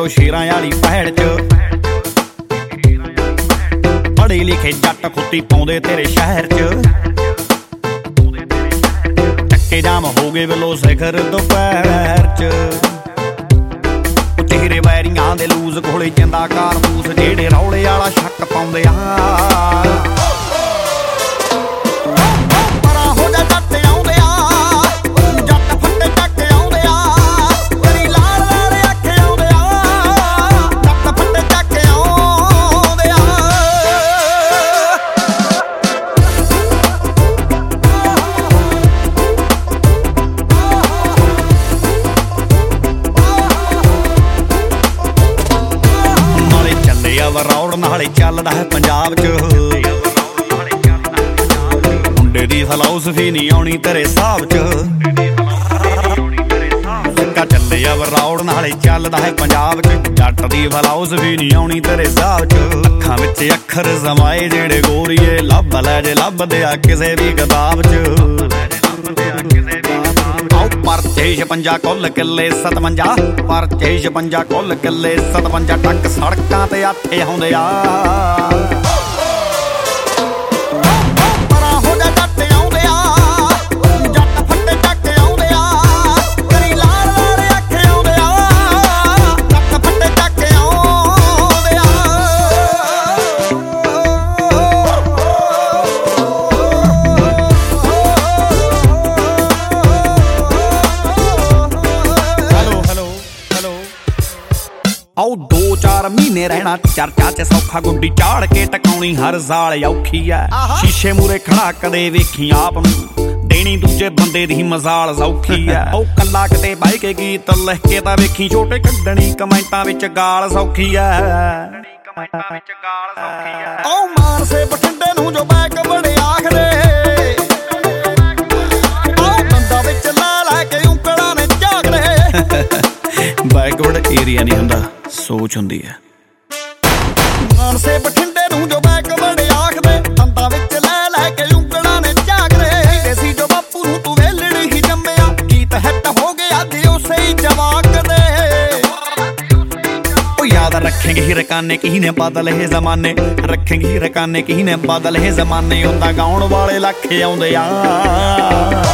ਜਦੋਂ ਸ਼ੇਰਾਂ ਵਾਲੀ ਭੈੜ ਚ ਪੜ੍ਹੇ ਲਿਖੇ ਜੱਟ ਖੁੱਤੀ ਪਾਉਂਦੇ ਤੇਰੇ ਸ਼ਹਿਰ ਚ ਟੱਕੇ ਜਾਮ ਹੋ ਗਏ ਵੱਲੋਂ ਸਿਖਰ ਦੁਪਹਿਰ ਚ ਚਿਹਰੇ ਵੈਰੀਆਂ ਦੇ ਲੂਜ਼ ਕੋਲੇ ਚੰਦਾ ਕਾਰਤੂਸ ਜਿਹੜੇ ਰੌਲੇ ਵਾਲਾ ਸ਼ੱਕ ਪਾਉਂਦੇ ਆ ਰੌੜ ਨਾਲੇ ਚੱਲਦਾ ਹੈ ਪੰਜਾਬ ਚ ਮੁੰਡੇ ਦੀ ਫਲਾਸਫੀ ਨਹੀਂ ਆਉਣੀ ਤੇਰੇ ਹਿਸਾਬ ਚ ਸਿੱਕਾ ਚੱਲੇ ਆ ਰੌੜ ਨਾਲੇ ਚੱਲਦਾ ਹੈ ਪੰਜਾਬ ਚ ਜੱਟ ਦੀ ਫਲਾਸਫੀ ਨਹੀਂ ਆਉਣੀ ਤੇਰੇ ਹਿਸਾਬ ਚ ਅੱਖਾਂ ਵਿੱਚ ਅੱਖਰ ਸਮਾਏ ਜਿਹੜੇ ਗੋਰੀਏ ਲੱਭ ਲੈ ਜੇ ਲੱਭਦੇ ਆ ਕਿਸੇ ਵੀ ਕਿਤਾਬ ਚ ਪਰਚੇ 56 ਕੁੱਲ ਕਿੱਲੇ 57 ਪਰਚੇ 56 ਕੁੱਲ ਕਿੱਲੇ 57 ਟੱਕ ਸੜਕਾਂ ਤੇ ਆਥੇ ਆਉਂਦੇ ਆ ਆਓ 2-4 ਮਹੀਨੇ ਰਹਿਣਾ ਚਰਚਾ ਚ ਸੌਖਾ ਗੁੱਡੀ ਚਾੜ ਕੇ ਟਕਾਉਣੀ ਹਰ ਸਾਲ ਔਖੀ ਐ ਸ਼ੀਸ਼ੇ ਮੂਰੇ ਖੜਾ ਕਦੇ ਵੇਖੀ ਆਪ ਨੂੰ ਦੇਣੀ ਦੂਜੇ ਬੰਦੇ ਦੀ ਮਜ਼ਾਲ ਸੌਖੀ ਐ ਉਹ ਕੱਲਾ ਕਿਤੇ ਬਾਈ ਕੇ ਗੀਤ ਲਿਖ ਕੇ ਤਾਂ ਵੇਖੀ ਛੋਟੇ ਕੱਢਣੀ ਕਮੈਂਟਾਂ ਵਿੱਚ ਗਾਲ ਸੌਖੀ ਐ ਉਹ ਮਾਨਸੇ ਬਠਿੰਡੇ ਨੂੰ ਜੋ ਬੈਕ ਬੜੇ ਆਖਦੇ ਉਹ ਬੰਦਾ ਵਿੱਚ ਲੈ ਕੇ ਉਂਗਲਾਂ ਨੇ ਝਾਕਦੇ ਬੈਕਵਰਡ ਏਰੀਆ ਨਹੀਂ ਹੁੰਦਾ ਸੋਚ ਹੁੰਦੀ ਹੈ ਮਾਨਸੇ ਬਠਿੰਡੇ ਨੂੰ ਜੋ ਬੈਕਵਰਡ ਆਖਦੇ ਦੰਦਾਂ ਵਿੱਚ ਲੈ ਕੇ ਉਂਗਲਾਂ ਨੇ ਝਾਕਦੇ ਸੀ ਜੋ ਬਾਪੂ ਨੂੰ ਤੂੰ ਵੇਲੜੀ ਹੀ ਜੰਮਿਆ ਗੀਤ ਹਿੱਟ ਹੋ ਗਿਆ ਤੇ ਉਸੇ ਹੀ ਜਵਾਕ ਦੇ ਉਹ ਯਾਦ ਰੱਖੇਂਗੇ ਹੀ ਰਕਾਨੇ ਕੀ ਨੇ ਬਦਲ ਇਹ ਜ਼ਮਾਨੇ ਰੱਖੇਂਗੇ ਹੀ ਰਕਾਨੇ ਕੀ ਨੇ ਬਦਲ ਇਹ ਜ਼ਮਾਨੇ ਹੁੰਦਾ ਗਾਉਣ ਵਾਲੇ ਲੱਖ ਆਉਂਦੇ ਆ